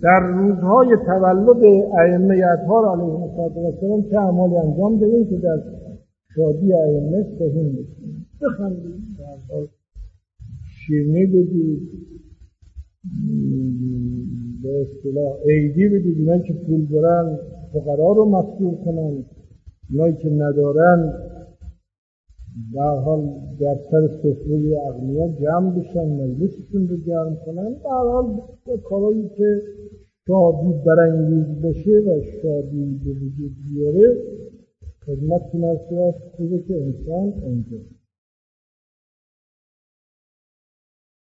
در روزهای تولد ائمه اطهار علیهم السلام چه اعمالی انجام دهیم که در شادی ائمه سهیم بشیم، بخندیم، شیرینی بدید، به اصطلاح عیدی بدید، اینایی که پول دارن فقرا رو مسئول کنن، اینایی که ندارن به هر حال در سر سفره اغنیا جمع بشن، مجلسشون رو گرم کنن، به هر حال کارهایی که شادی برانگیز بشه و شادی به وجود بیاره خدمتتون عرض کنم که انسان انجام